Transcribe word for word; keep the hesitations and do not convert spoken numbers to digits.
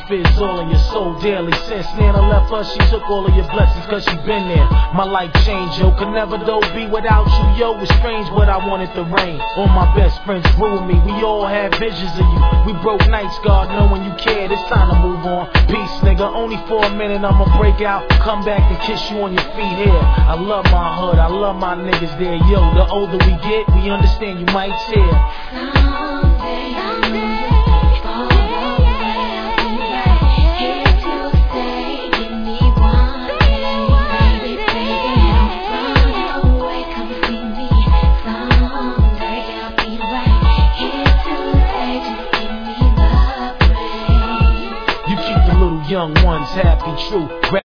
is all in your soul daily. Since Nana left us, she took all of your blessings cause she been there. My life changed, yo, could never though be without you, yo. It's strange but I wanted the rain. All my best friends grew me, we all had visions of you. We broke nights, God knowing you cared. It's time to move on. Peace, nigga, only for a minute I'ma break out, come back and kiss you on your feet here. I love my hood, I love my niggas there, yo. The older we get, we understand you might tear. Someday, someday. Young ones happy, true.